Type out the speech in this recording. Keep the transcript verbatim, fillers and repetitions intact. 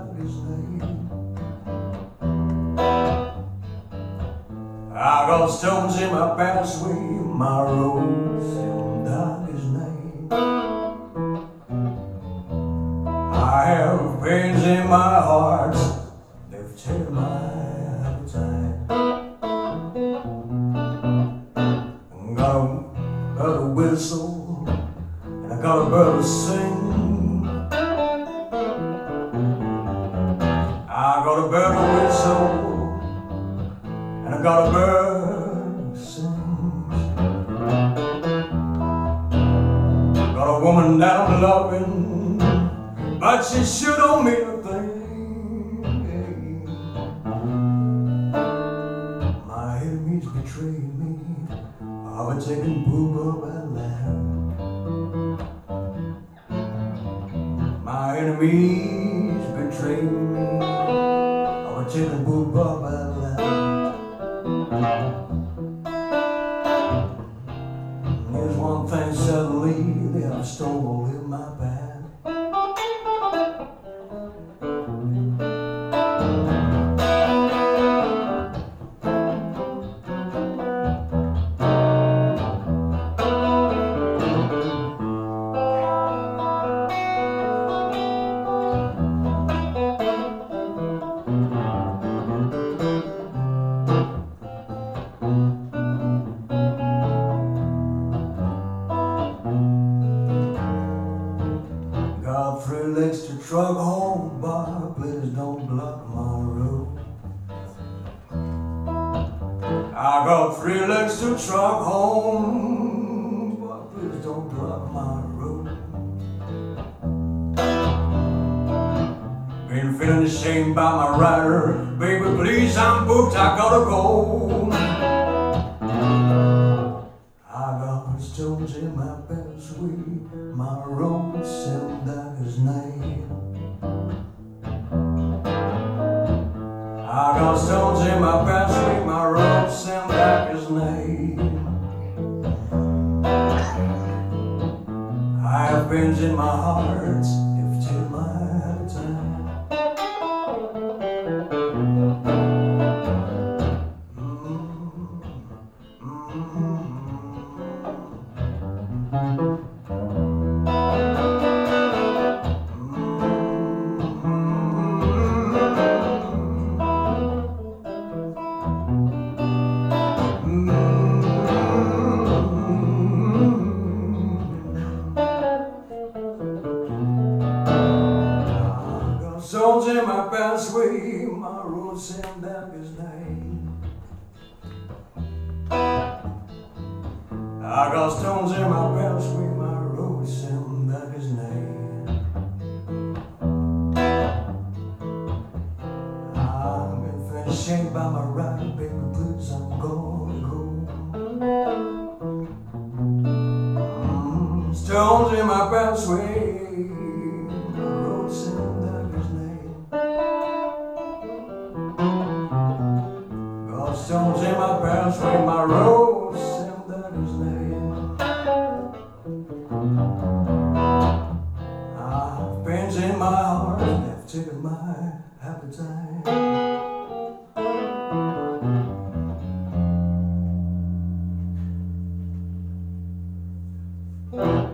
darkest night. I got stones in my pathway, my roads in darkest night. I have pains in my heart, they've taken my appetite. I got a, got a whistle, and I got a bird to sing. I got a bird to whistle, and I got a bird to sing. Got a woman that I'm loving, but she sure don't mean a thing. My enemies betrayed me, I've been taking boob up at land. My enemies betrayed me, I've been taking boob up at land. There's one thing suddenly that I stole in my bag. Got three legs to truck home, but please don't block my road. I got three legs to truck home, but please don't block my road. Been feeling ashamed by my rider, baby please I'm booked, I gotta go. I got stones in my pathway, my road seemed dark as night. I got stones in my pathway, my road seemed dark as night. I have pains in my heart, if till my appetite. Stones in my pathway, my road seemed dark as night. I got stones in my pathway, my road seemed dark as night. I've been feeling shamed by my ride, baby, please I'm gonna go. Mm, stones in my pathway, my road seemed dark as night. Got stones in my pathway, my road seemed dark as night. I've pains in my heart, they've taken my appetite.